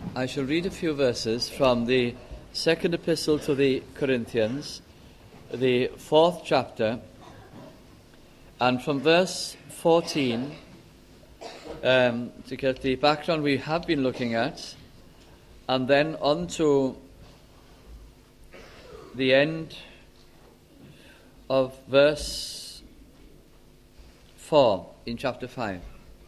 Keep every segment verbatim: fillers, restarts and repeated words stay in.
I shall read a few verses from the second epistle to the Corinthians, the fourth chapter, and from verse fourteen, um, to get the background we have been looking at, and then on to the end of verse four in chapter five.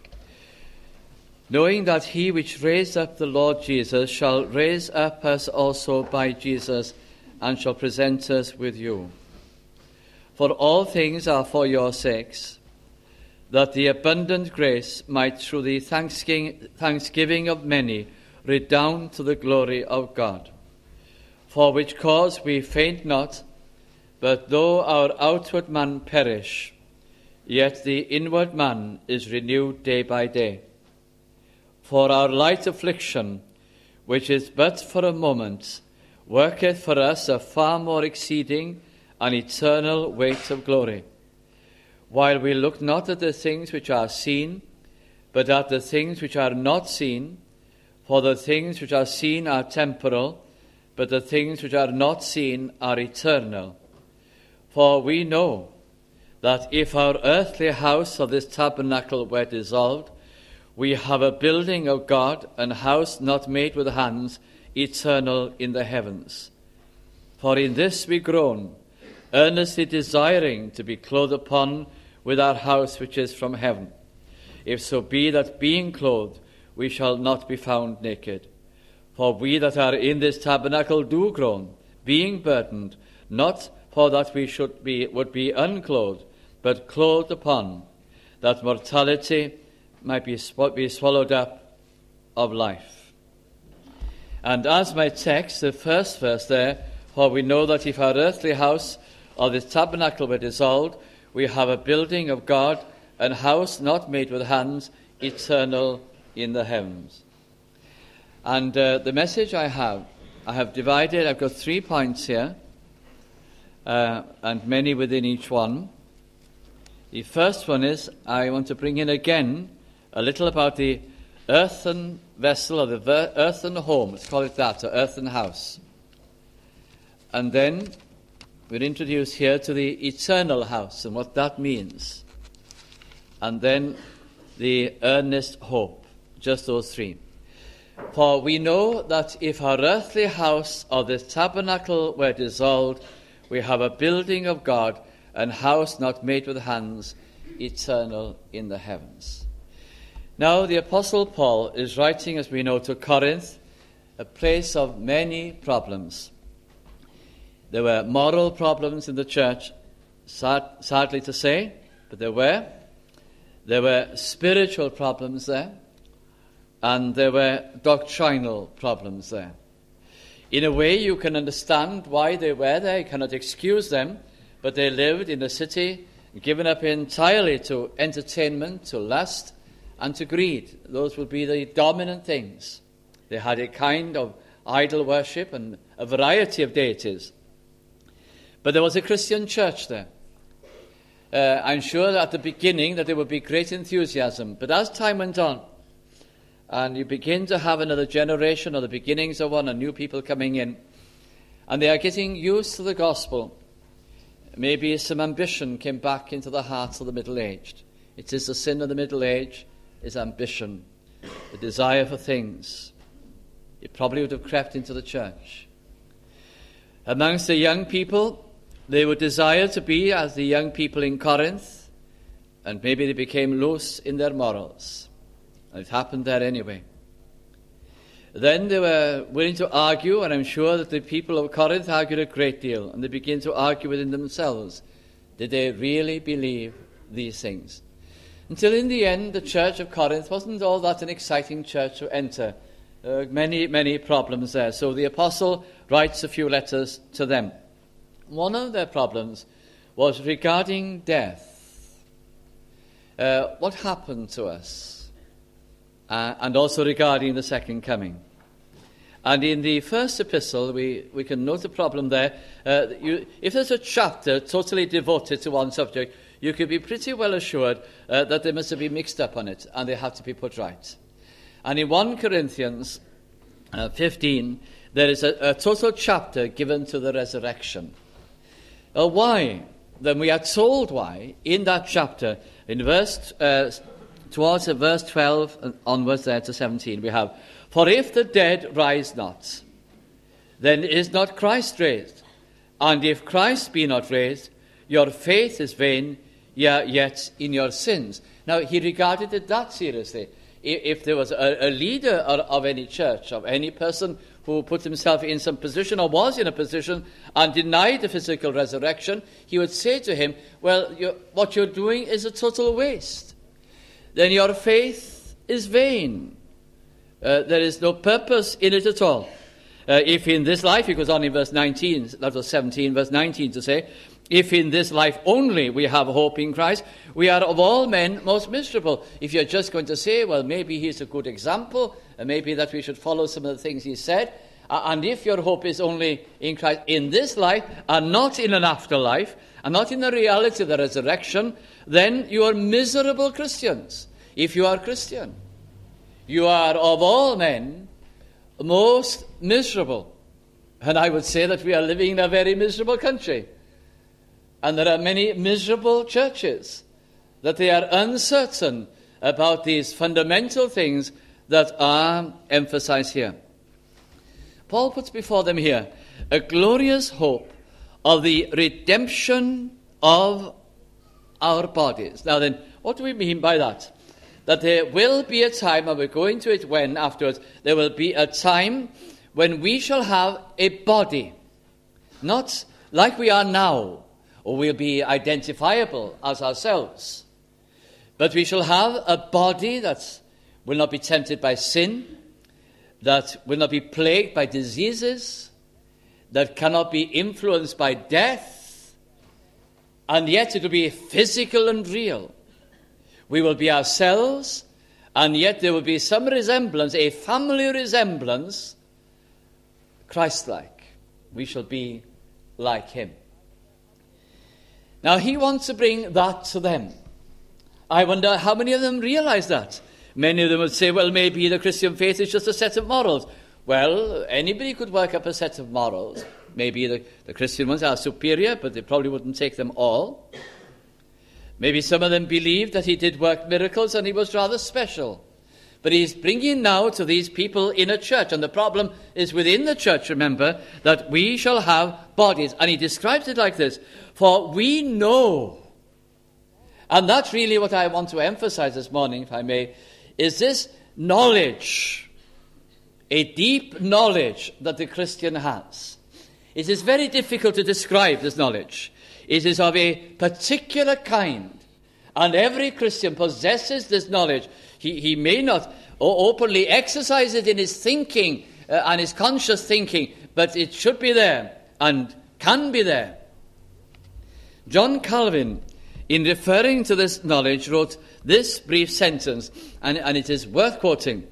Knowing that he which raised up the Lord Jesus shall raise up us also by Jesus, and shall present us with you. For all things are for your sakes, that the abundant grace might through the thanksgiving, thanksgiving of many redound to the glory of God. For which cause we faint not, but though our outward man perish, yet the inward man is renewed day by day. For our light affliction, which is but for a moment, worketh for us a far more exceeding and eternal weight of glory, while we look not at the things which are seen, but at the things which are not seen. For the things which are seen are temporal, but the things which are not seen are eternal. For we know that if our earthly house of this tabernacle were dissolved, we have a building of God, an house not made with hands, eternal in the heavens. For in this we groan, earnestly desiring to be clothed upon with our house which is from heaven, if so be that being clothed we shall not be found naked. For we that are in this tabernacle do groan, being burdened, not for that we should be would be unclothed, but clothed upon, that mortality might be, sw- be swallowed up of life. And as my text, the first verse there, for we know that if our earthly house or this tabernacle were dissolved, we have a building of God, an house not made with hands, eternal in the heavens. And uh, the message I have, I have divided, I've got three points here, uh, and many within each one. The first one is, I want to bring in again a little about the earthen vessel, or the ver- earthen home, let's call it that, or earthen house. And then we're introduced here to the eternal house and what that means. And then the earnest hope, just those three. For we know that if our earthly house or this tabernacle were dissolved, we have a building of God, an house not made with hands, eternal in the heavens. Now the Apostle Paul is writing, as we know, to Corinth, a place of many problems. There were moral problems in the church, sad, sadly to say, but there were. There were spiritual problems there, and there were doctrinal problems there. In a way, you can understand why they were there. You cannot excuse them, but they lived in a city given up entirely to entertainment, to lust, and to greed. Those would be the dominant things. They had a kind of idol worship and a variety of deities. But there was a Christian church there. Uh, I'm sure at the beginning that there would be great enthusiasm. But as time went on, and you begin to have another generation or the beginnings of one, and new people coming in, and they are getting used to the gospel, maybe some ambition came back into the hearts of the middle-aged. It is the sin of the middle age, is ambition, the desire for things. It probably would have crept into the church. Amongst the young people, they would desire to be as the young people in Corinth, and maybe they became loose in their morals. And it happened there anyway. Then they were willing to argue, and I'm sure that the people of Corinth argued a great deal, and they began to argue within themselves. Did they really believe these things? Until in the end, the church of Corinth wasn't all that an exciting church to enter. There were many, many problems there. So the apostle writes a few letters to them. One of their problems was regarding death. Uh, what happened to us? Uh, and also regarding the second coming. And in the first epistle, we, we can note the problem there. Uh, you, if there's a chapter totally devoted to one subject, you could be pretty well assured uh, that they must have been mixed up on it, and they have to be put right. And in First Corinthians, uh, fifteen, there is a, a total chapter given to the resurrection. Uh, why? Then we are told why in that chapter. In verse, uh, towards uh, verse twelve and onwards there to seventeen, we have, "For if the dead rise not, then is not Christ raised. And if Christ be not raised, your faith is vain, ye are yet in your sins." Now, he regarded it that seriously. If there was a, a leader of any church, of any person who put himself in some position or was in a position and denied the physical resurrection, he would say to him, well, you're, what you're doing is a total waste. Then your faith is vain. Uh, there is no purpose in it at all. Uh, if in this life, he goes on in verse nineteen, that was seventeen, verse nineteen to say, if in this life only we have hope in Christ, we are of all men most miserable. If you're just going to say, well, maybe he's a good example, and maybe that we should follow some of the things he said, uh, and if your hope is only in Christ in this life, and not in an afterlife, and not in the reality of the resurrection, then you are miserable Christians. If you are Christian, you are of all men most miserable. And I would say that we are living in a very miserable country. And there are many miserable churches, that they are uncertain about these fundamental things that are emphasized here. Paul puts before them here a glorious hope of the redemption of our bodies. Now then, what do we mean by that? That there will be a time, and we're going to it when afterwards, there will be a time when we shall have a body, not like we are now, or we'll be identifiable as ourselves. But we shall have a body that will not be tempted by sin, that will not be plagued by diseases, that cannot be influenced by death, and yet it will be physical and real. We will be ourselves, and yet there will be some resemblance, a family resemblance, Christ-like. We shall be like him. Now, he wants to bring that to them. I wonder how many of them realize that. Many of them would say, well, maybe the Christian faith is just a set of morals. Well, anybody could work up a set of morals. Maybe the, the Christian ones are superior, but they probably wouldn't take them all. Maybe some of them believed that he did work miracles and he was rather special. But he's bringing now to these people in a church. And the problem is within the church, remember, that we shall have bodies. And he describes it like this. For we know, and that's really what I want to emphasize this morning, if I may, is this knowledge, a deep knowledge that the Christian has. It is very difficult to describe this knowledge. It is of a particular kind. And every Christian possesses this knowledge. He, he may not openly exercise it in his thinking uh, and his conscious thinking, but it should be there and can be there. John Calvin, in referring to this knowledge, wrote this brief sentence, and, and it is worth quoting.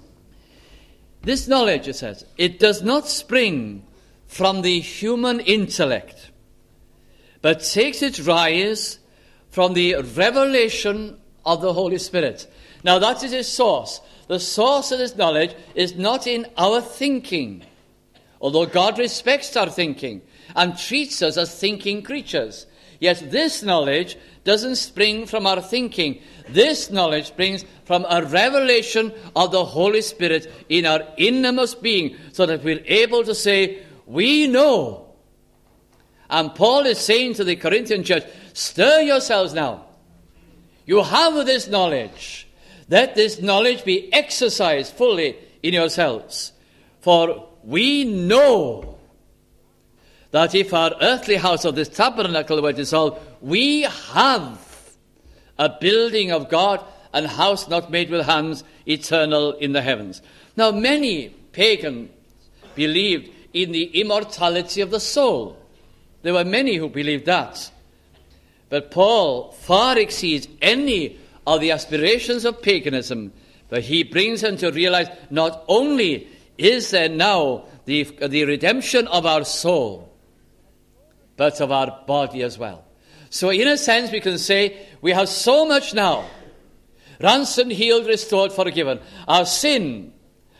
This knowledge, it says, it does not spring from the human intellect, but takes its rise from the revelation of the Holy Spirit. Now that is its source. The source of this knowledge is not in our thinking, although God respects our thinking and treats us as thinking creatures. Yet this knowledge doesn't spring from our thinking. This knowledge springs from a revelation of the Holy Spirit in our innermost being, so that we're able to say, we know. And Paul is saying to the Corinthian church, stir yourselves now. You have this knowledge. Let this knowledge be exercised fully in yourselves. For we know that if our earthly house of this tabernacle were dissolved, we have a building of God, and house not made with hands, eternal in the heavens. Now, many pagans believed in the immortality of the soul. There were many who believed that. But Paul far exceeds any of the aspirations of paganism, but he brings them to realize not only is there now the, the redemption of our soul, but of our body as well. So in a sense we can say we have so much now. Ransomed, healed, restored, forgiven. Our sin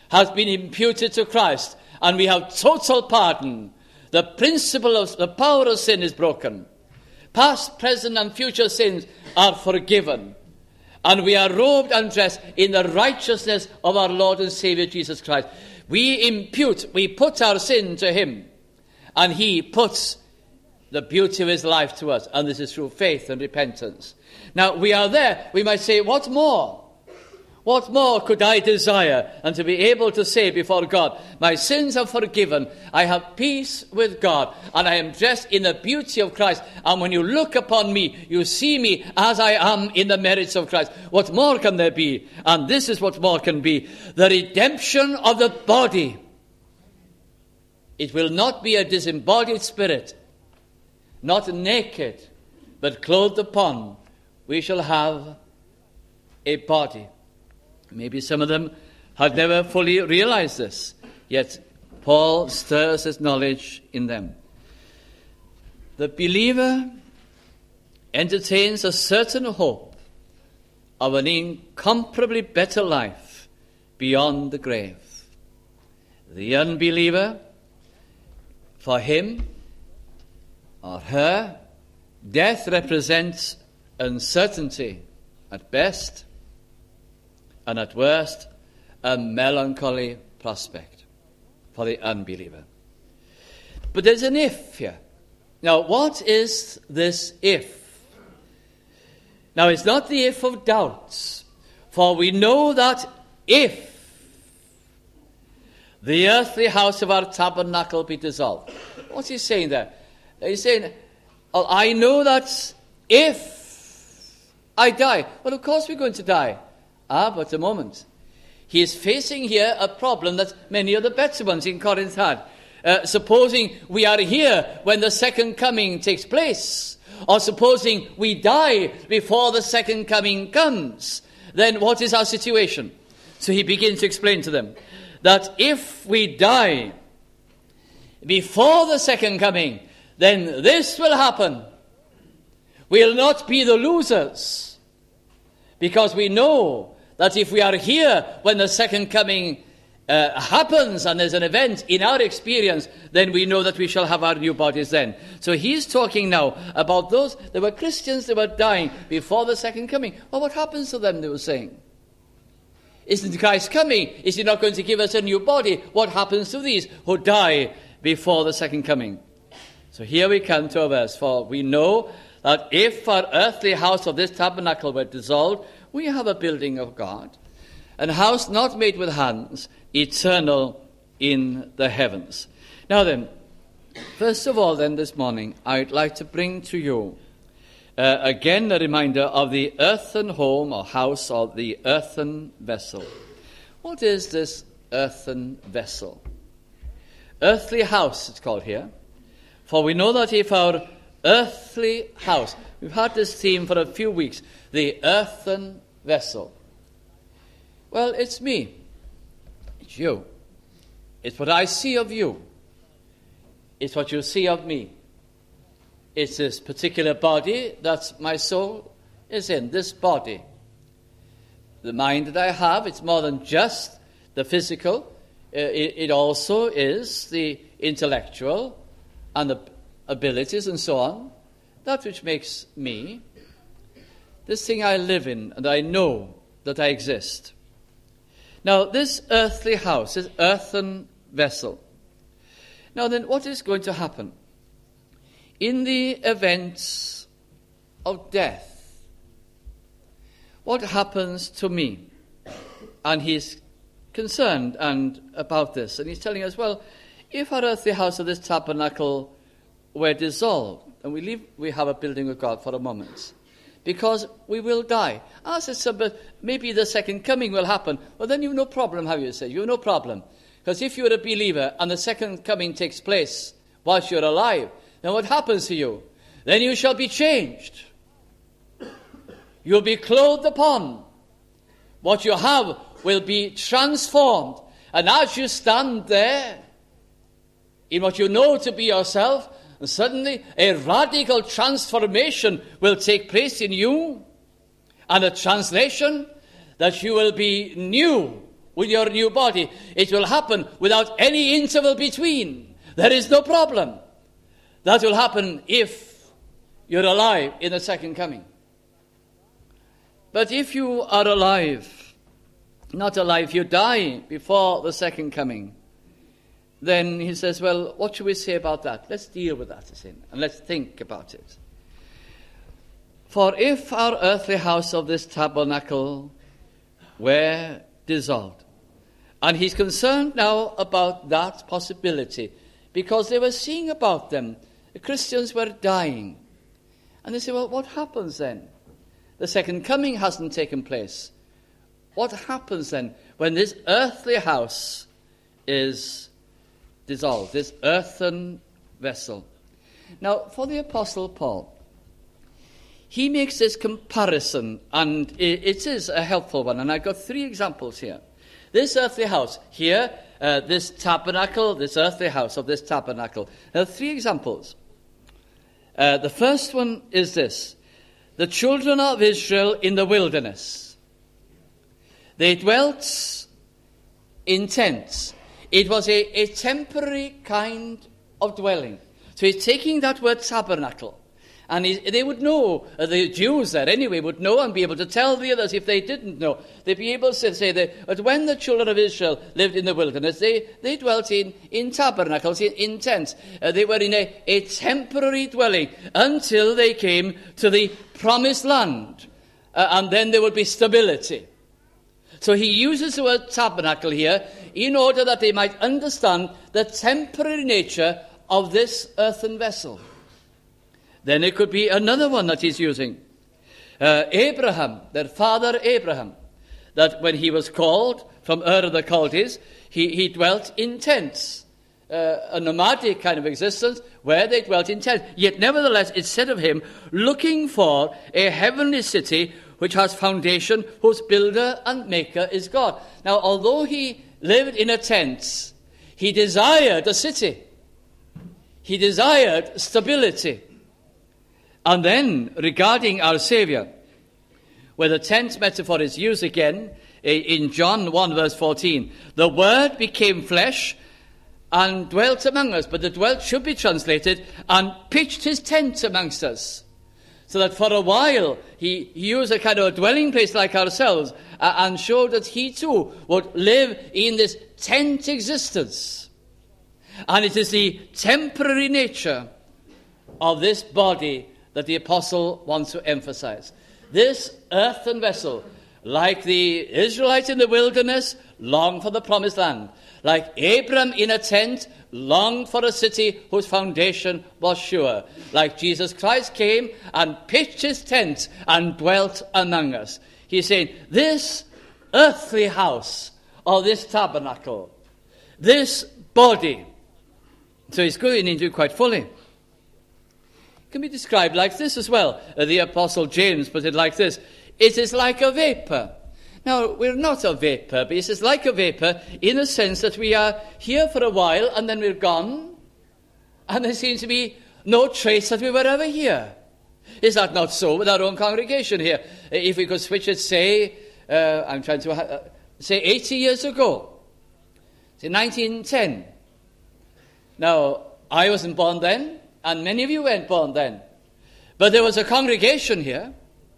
has been imputed to Christ, and we have total pardon. The principle of the power of sin is broken. Past, present, and future sins are forgiven. And we are robed and dressed in the righteousness of our Lord and Savior Jesus Christ. We impute, we put our sin to him, and he puts the beauty of his life to us. And this is through faith and repentance. Now, we are there. We might say, what more? What more could I desire than to be able to say before God, my sins are forgiven, I have peace with God, and I am dressed in the beauty of Christ. And when you look upon me, you see me as I am in the merits of Christ. What more can there be? And this is what more can be. The redemption of the body. It will not be a disembodied spirit, not naked, but clothed upon. We shall have a body. Maybe some of them had never fully realized this, yet Paul stirs his knowledge in them. The believer entertains a certain hope of an incomparably better life beyond the grave. The unbeliever, for him or her, death represents uncertainty at best, and at worst, a melancholy prospect for the unbeliever. But there's an if here. Now, what is this if? Now, it's not the if of doubts, for we know that if the earthly house of our tabernacle be dissolved. What's he saying there? He's saying, oh, I know that if I die, well, of course we're going to die. Ah, but a moment. He is facing here a problem that many of the better ones in Corinth had. Uh, supposing we are here when the second coming takes place, or supposing we die before the second coming comes, then what is our situation? So he begins to explain to them that if we die before the second coming, then this will happen. We'll not be the losers, because we know that if we are here when the second coming uh, happens and there's an event in our experience, then we know that we shall have our new bodies then. So he's talking now about those, there were Christians that were dying before the second coming. Well, what happens to them, they were saying? Isn't Christ coming? Is he not going to give us a new body? What happens to these who die before the second coming? So here we come to a verse, for we know that if our earthly house of this tabernacle were dissolved, we have a building of God, a house not made with hands, eternal in the heavens. Now then, first of all then this morning, I'd like to bring to you uh, again a reminder of the earthen home or house or the earthen vessel. What is this earthen vessel? Earthly house, it's called here. For we know that if our earthly house, we've had this theme for a few weeks, the earthen vessel. Well, it's me. It's you. It's what I see of you. It's what you see of me. It's this particular body that my soul is in, this body. The mind that I have, it's more than just the physical. It, it also is the intellectual and the abilities and so on. That which makes me. This thing I live in, and I know that I exist. Now, this earthly house, this earthen vessel. Now then, what is going to happen? In the events of death, what happens to me? And he's concerned and about this, and he's telling us, well, if our earthly house of this tabernacle were dissolved, and we leave, we have a building of God for a moment, because we will die. I said, but maybe the second coming will happen. Well, then you've no problem, have you said? You've no problem. Because if you're a believer and the second coming takes place whilst you're alive, then what happens to you? Then you shall be changed. You'll be clothed upon. What you have will be transformed. And as you stand there, in what you know to be yourself, and suddenly a radical transformation will take place in you, and a translation that you will be new with your new body. It will happen without any interval between. There is no problem. That will happen if you're alive in the second coming. But if you are alive, not alive, you die before the second coming, then he says, well, what should we say about that? Let's deal with that, and let's think about it. For if our earthly house of this tabernacle were dissolved, and he's concerned now about that possibility, because they were seeing about them, the Christians were dying. And they say, well, what happens then? The second coming hasn't taken place. What happens then when this earthly house is dissolved, this earthen vessel? Now, for the Apostle Paul, he makes this comparison, and it is a helpful one, and I've got three examples here. This earthly house, here, uh, this tabernacle, this earthly house of this tabernacle. There are three examples. Uh, the first one is this. The children of Israel in the wilderness. They dwelt in tents. It was a, a temporary kind of dwelling. So he's taking that word tabernacle. And he, they would know, uh, the Jews there anyway would know and be able to tell the others if they didn't know. They'd be able to say that, that when the children of Israel lived in the wilderness, they, they dwelt in, in tabernacles, in, in tents. Uh, they were in a, a temporary dwelling until they came to the promised land. Uh, and then there would be stability. So he uses the word tabernacle here in order that they might understand the temporary nature of this earthen vessel. Then it could be another one that he's using. Uh, Abraham, their father Abraham, that when he was called from Ur of the Chaldees, he, he dwelt in tents, uh, a nomadic kind of existence where they dwelt in tents. Yet nevertheless, it said of him, looking for a heavenly city which has foundation, whose builder and maker is God. Now, although he lived in a tent, he desired a city. He desired stability. And then, regarding our Saviour, where the tent metaphor is used again, in John one verse fourteen, the Word became flesh and dwelt among us. But the dwelt should be translated, and pitched his tent amongst us. So that for a while, he, he used a kind of a dwelling place like ourselves, uh, and showed that he too would live in this tent existence. And it is the temporary nature of this body that the apostle wants to emphasize. This earthen vessel, like the Israelites in the wilderness, longed for the promised land. Like Abram in a tent, longed for a city whose foundation was sure. Like Jesus Christ came and pitched his tent and dwelt among us. He's saying, this earthly house, or this tabernacle, this body. So he's going into it quite fully. Can be described like this as well. Uh, the Apostle James put it like this. It is like a vapor. Now, we're not a vapor, but it is like a vapor in the sense that we are here for a while and then we're gone. And there seems to be no trace that we were ever here. Is that not so with our own congregation here? If we could switch it, say, uh, I'm trying to, uh, say eighty years ago. Say nineteen ten. Now, I wasn't born then. And many of you weren't born then. But there was a congregation here.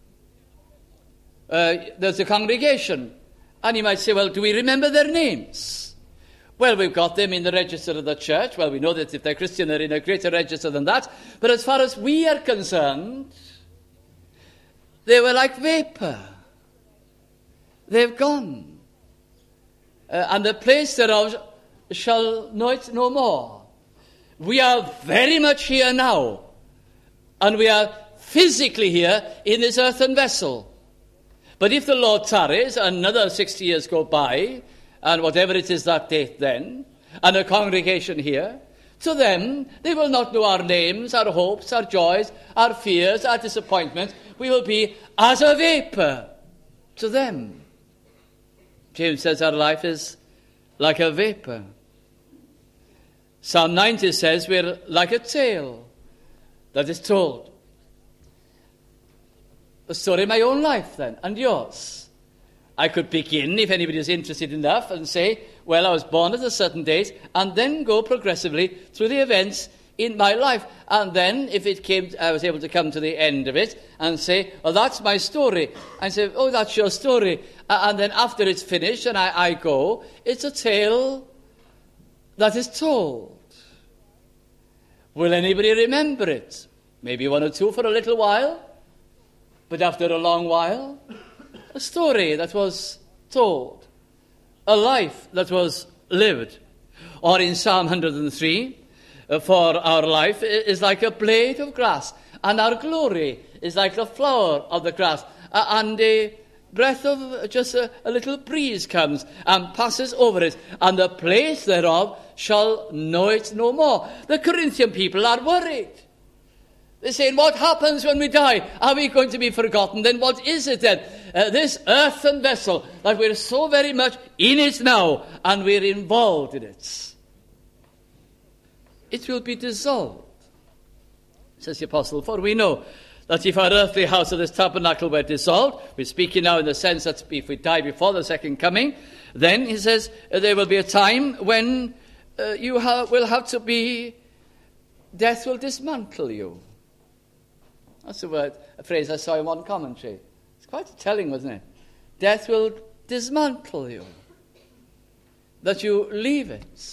Uh, there's a congregation. And you might say, well, do we remember their names? Well, we've got them in the register of the church. Well, we know that if they're Christian, they're in a greater register than that. But as far as we are concerned, they were like vapor. They've gone. Uh, and the place thereof shall know it no more. We are very much here now, and we are physically here in this earthen vessel. But if the Lord tarries, another sixty years go by, and whatever it is that date then, and a congregation here, to them, they will not know our names, our hopes, our joys, our fears, our disappointments. We will be as a vapor to them. James says our life is like a vapor. Psalm ninety says we're like a tale that is told. A story of my own life then, and yours. I could begin, if anybody is interested enough, and say, well, I was born at a certain date, and then go progressively through the events in my life. And then, if it came, I was able to come to the end of it and say, well, that's my story. And say, oh, that's your story. And then after it's finished and I, I go, it's a tale that is told. Will anybody remember it? Maybe one or two for a little while, but after a long while, a story that was told, a life that was lived. Or in Psalm one hundred three, uh, for our life is like a blade of grass, and our glory is like the flower of the grass, uh, and a breath of just a, a little breeze comes and passes over it, and the place thereof shall know it no more. The Corinthian people are worried. They're saying, what happens when we die? Are we going to be forgotten? Then what is it then? Uh, this earthen vessel, that we're so very much in it now, and we're involved in it. It will be dissolved, says the apostle, for we know that if our earthly house of this tabernacle were dissolved, we're speaking now in the sense that if we die before the second coming, then, he says, uh, there will be a time when uh, you ha- will have to be, death will dismantle you. That's a word, a phrase I saw in one commentary. It's quite telling, wasn't it? Death will dismantle you. That you leave it.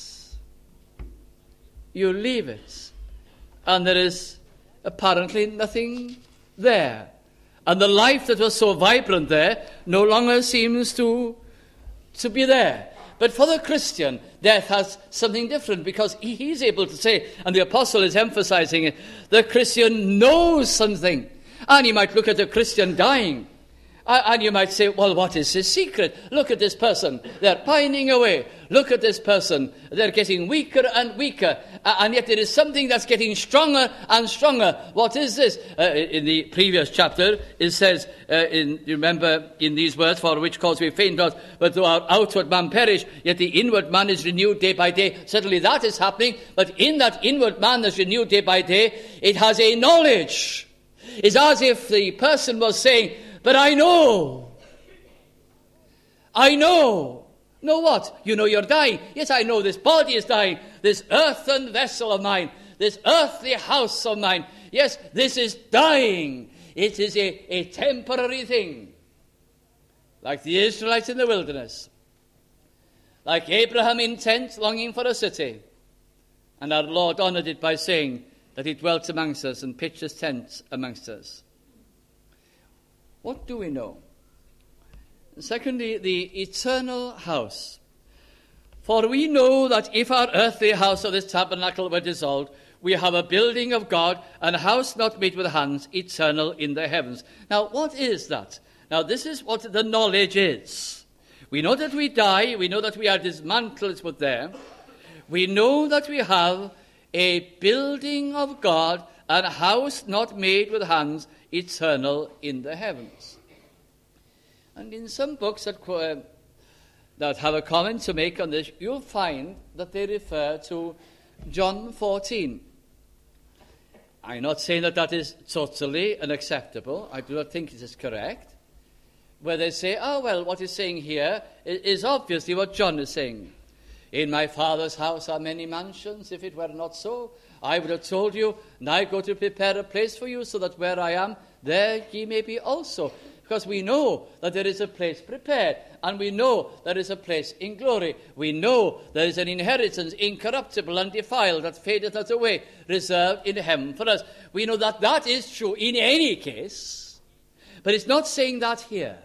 You leave it. And there is apparently nothing there. And the life that was so vibrant there no longer seems to, to be there. But for the Christian, death has something different, because he, he's able to say, and the apostle is emphasizing it, the Christian knows something. And you might look at a Christian dying, and you might say, well, what is his secret? Look at this person. They're pining away. Look at this person. They're getting weaker and weaker. And yet there is something that's getting stronger and stronger. What is this? Uh, in the previous chapter, it says, uh, in, you remember in these words, for which cause we faint not, but though our outward man perish, yet the inward man is renewed day by day. Certainly that is happening. But in that inward man that's renewed day by day, it has a knowledge. It's as if the person was saying, but I know. I know. Know what? You know you're dying. Yes, I know this body is dying. This earthen vessel of mine. This earthly house of mine. Yes, this is dying. It is a, a temporary thing. Like the Israelites in the wilderness. Like Abraham in tent longing for a city. And our Lord honoured it by saying that he dwelt amongst us and pitched his tent amongst us. What do we know? Secondly, the eternal house. For we know that if our earthly house of this tabernacle were dissolved, we have a building of God, and a house not made with hands, eternal in the heavens. Now, what is that? Now, this is what the knowledge is. We know that we die. We know that we are dismantled, it's put there. We know that we have a building of God, and a house not made with hands, eternal in the heavens. And in some books that, uh, that have a comment to make on this, you'll find that they refer to John fourteen. I'm not saying that that is totally unacceptable. I do not think it is correct. Where they say, oh, well, what he's saying here is obviously what John is saying. In my Father's house are many mansions. If it were not so, I would have told you, and I go to prepare a place for you, so that where I am, there ye may be also. Because we know that there is a place prepared, and we know there is a place in glory. We know there is an inheritance incorruptible and defiled that fadeth not away, reserved in heaven for us. We know that that is true in any case, but it's not saying that here.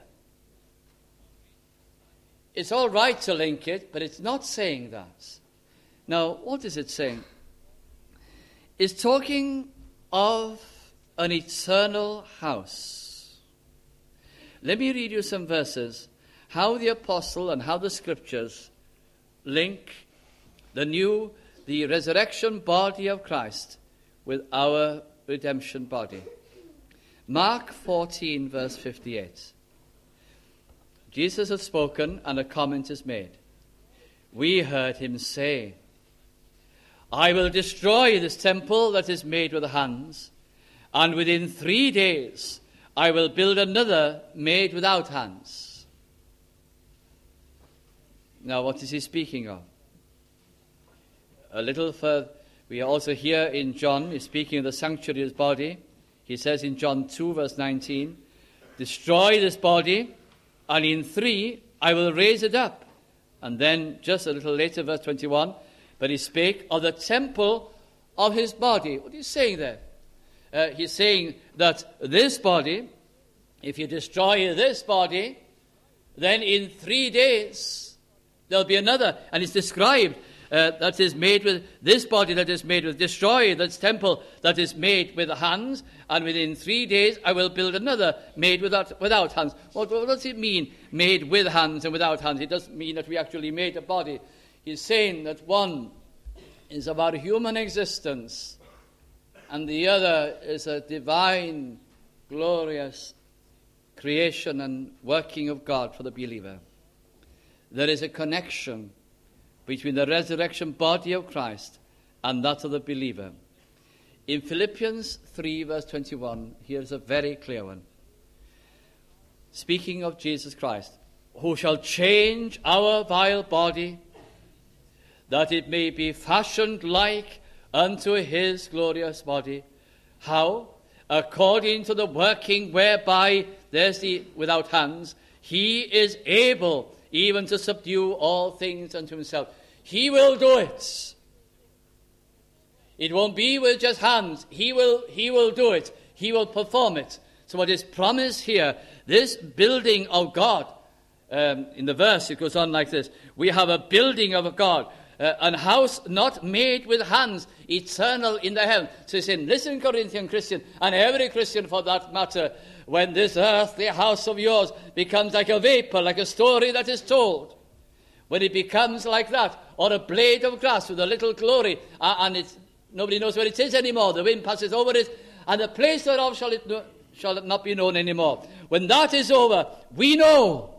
It's all right to link it, but it's not saying that. Now, what is it saying? It's talking of an eternal house. Let me read you some verses, how the apostle and how the scriptures link the new, the resurrection body of Christ with our redemption body. Mark fourteen, verse fifty-eight. Jesus has spoken, and a comment is made. We heard him say, I will destroy this temple that is made with hands, and within three days I will build another made without hands. Now, what is he speaking of? A little further, we also hear in John, he's speaking of the sanctuary of his body. He says in John two, verse nineteen, destroy this body, and in three I will raise it up. And then just a little later, verse twenty-one, but he spake of the temple of his body. What is he saying there? Uh, he's saying that this body, if you destroy this body, then in three days there'll be another. And it's described uh, that is made with this body that is made with, destroy this temple that is made with hands, and within three days I will build another made without, without hands. What, what does it mean, made with hands and without hands? It doesn't mean that we actually made a body. He's saying that one is of our human existence, and the other is a divine, glorious creation and working of God for the believer. There is a connection between the resurrection body of Christ and that of the believer. In Philippians three, verse twenty-one, here's a very clear one. Speaking of Jesus Christ, who shall change our vile body, that it may be fashioned like unto his glorious body. How? According to the working whereby, there's the without hands, he is able even to subdue all things unto himself. He will do it. It won't be with just hands. He will, he will do it. He will perform it. So what is promised here, this building of God, um, in the verse it goes on like this. We have a building of God, uh, an house not made with hands, eternal in the heaven. So he's saying, listen, Corinthian Christian, and every Christian for that matter, when this earthly house of yours becomes like a vapor, like a story that is told, when it becomes like that, or a blade of grass with a little glory, uh, and it's, nobody knows where it is anymore, the wind passes over it, and the place thereof shall it, no, shall it not be known anymore. When that is over, we know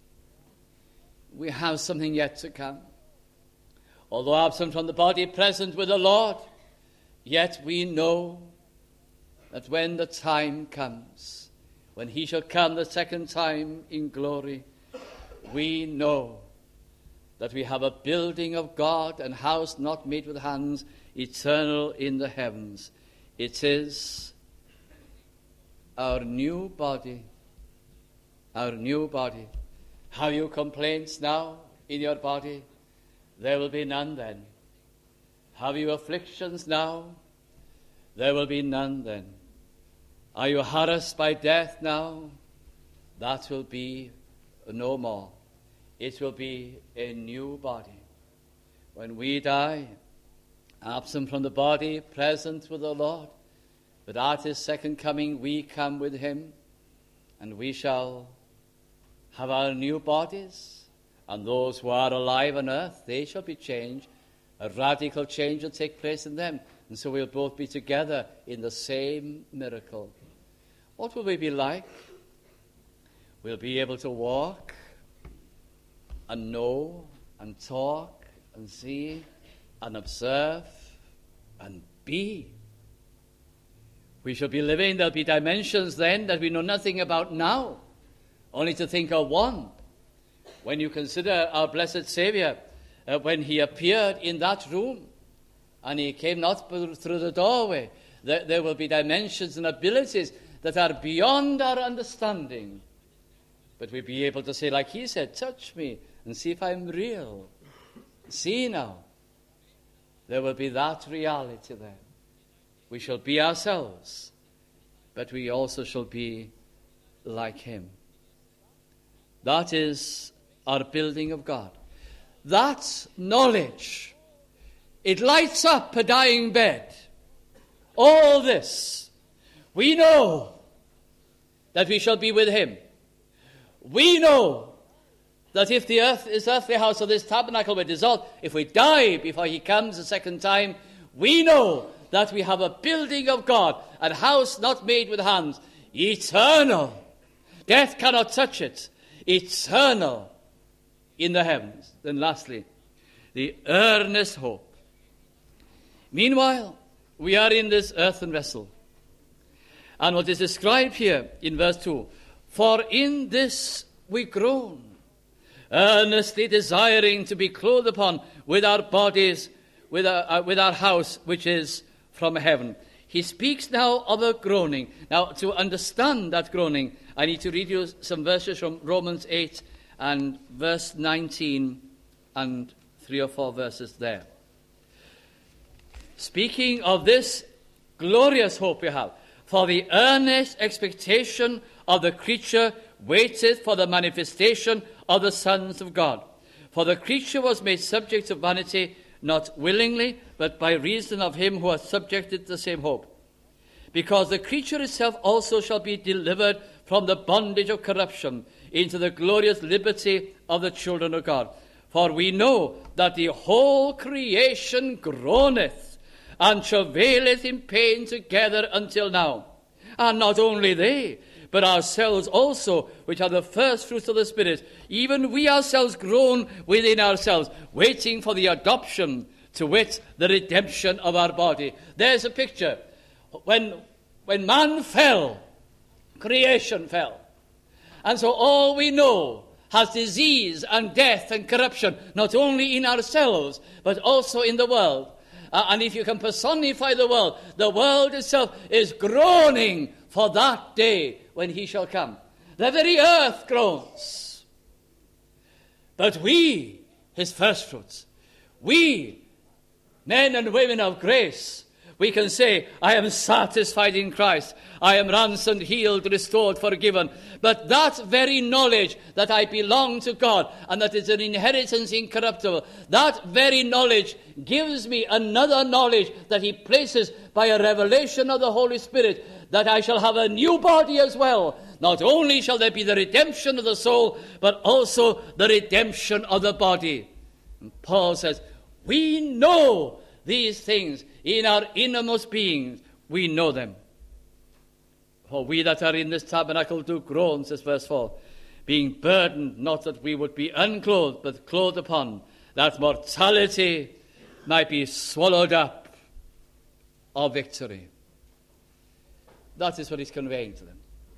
we have something yet to come. Although absent from the body, present with the Lord, yet we know that when the time comes, when he shall come the second time in glory, we know that we have a building of God, and house not made with hands, eternal in the heavens. It is our new body, our new body. Have you complaints now in your body? There will be none then. Have you afflictions now? There will be none then. Are you harassed by death now? That will be no more. It will be a new body. When we die, absent from the body, present with the Lord, but at his second coming we come with him, and we shall have our new bodies. And those who are alive on earth, they shall be changed. A radical change will take place in them. And so we'll both be together in the same miracle. What will we be like? We'll be able to walk and know and talk and see and observe and be. We shall be living. There'll be dimensions then that we know nothing about now. Only to think of one. When you consider our blessed Savior, uh, when he appeared in that room, and he came not through the doorway, there, there will be dimensions and abilities that are beyond our understanding. But we'll be able to say, like he said, touch me and see if I'm real. See now. There will be that reality there. We shall be ourselves, but we also shall be like him. That is our building of God. That knowledge, it lights up a dying bed. All this, we know that we shall be with him. We know that if the earth, this earthly house or this tabernacle were dissolved, if we die before he comes a second time, we know that we have a building of God, a house not made with hands, eternal. Death cannot touch it. Eternal in the heavens. Then lastly, the earnest hope. Meanwhile, we are in this earthen vessel. And what is described here in verse two, for in this we groan, earnestly desiring to be clothed upon with our bodies, with our, uh, with our house, which is from heaven. He speaks now of a groaning. Now, to understand that groaning, I need to read you some verses from Romans eight and verse nineteen and three or four verses there. Speaking of this glorious hope we have, for the earnest expectation of the creature waiteth for the manifestation of the sons of God. For the creature was made subject to vanity, not willingly, but by reason of him who hath subjected the same hope. Because the creature itself also shall be delivered from the bondage of corruption into the glorious liberty of the children of God. For we know that the whole creation groaneth and travaileth in pain together until now. And not only they, but ourselves also, which are the first fruits of the Spirit, even we ourselves groan within ourselves, waiting for the adoption, to wit, the redemption of our body. There's a picture. When, when man fell, creation fell. And so all we know has disease and death and corruption, not only in ourselves, but also in the world. Uh, and if you can personify the world, the world itself is groaning for that day when he shall come. The very earth groans. But we, his firstfruits, we, men and women of grace, we can say, I am satisfied in Christ. I am ransomed, healed, restored, forgiven. But that very knowledge that I belong to God and that is an inheritance incorruptible, that very knowledge gives me another knowledge that he places by a revelation of the Holy Spirit, that I shall have a new body as well. Not only shall there be the redemption of the soul, but also the redemption of the body. And Paul says, we know these things in our innermost beings. We know them. For we that are in this tabernacle do groan, says verse four, being burdened, not that we would be unclothed, but clothed upon, that mortality might be swallowed up of victory. That is what he's conveying to them.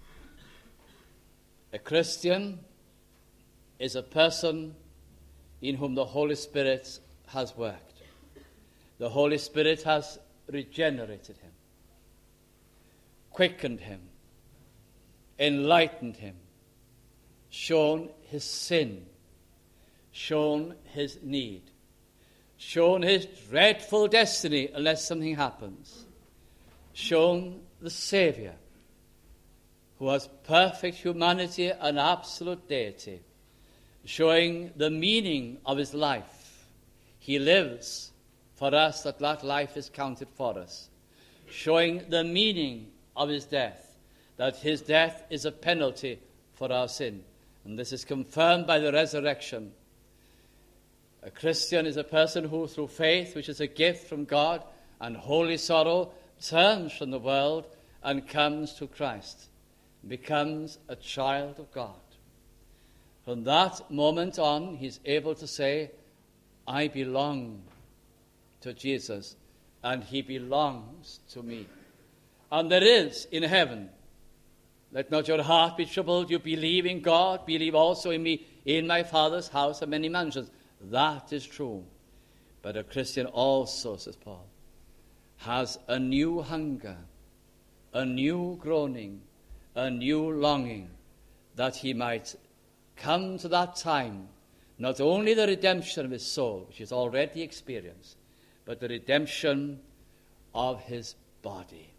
A Christian is a person in whom the Holy Spirit has worked. The Holy Spirit has regenerated him, quickened him, enlightened him, shown his sin, shown his need, shown his dreadful destiny unless something happens, shown the Savior who has perfect humanity and absolute deity, showing the meaning of his life. He lives for us, that that life is counted for us, showing the meaning of his death, that his death is a penalty for our sin. And this is confirmed by the resurrection. A Christian is a person who, through faith, which is a gift from God, and holy sorrow, turns from the world and comes to Christ, becomes a child of God. From that moment on, he's able to say, I belong to Jesus, and he belongs to me. And there is in heaven, let not your heart be troubled, you believe in God, believe also in me. In my Father's house are many mansions. That is true. But a Christian also, says Paul, has a new hunger, a new groaning, a new longing, that he might come to that time, not only the redemption of his soul, which is already experienced, but the redemption of his body.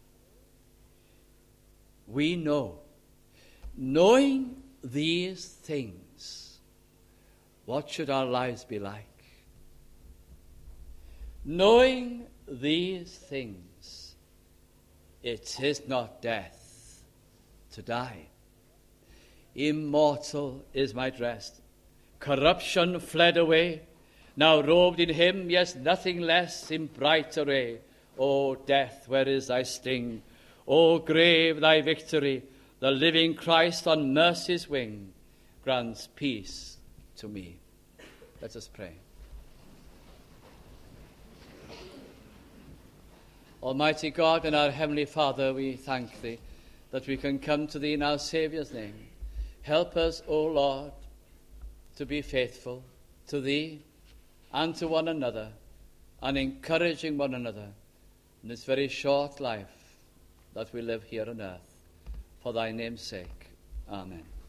We know, knowing these things, what should our lives be like? Knowing these things, it is not death to die. Immortal is my rest. Corruption fled away. Now robed in him, yes, nothing less, in bright array. O death, where is thy sting? O grave, thy victory. The living Christ on mercy's wing grants peace to me. Let us pray. Almighty God and our Heavenly Father, we thank thee that we can come to thee in our Saviour's name. Help us, O Lord, to be faithful to thee and to one another, and encouraging one another in this very short life that we live here on earth. For thy name's sake. Amen.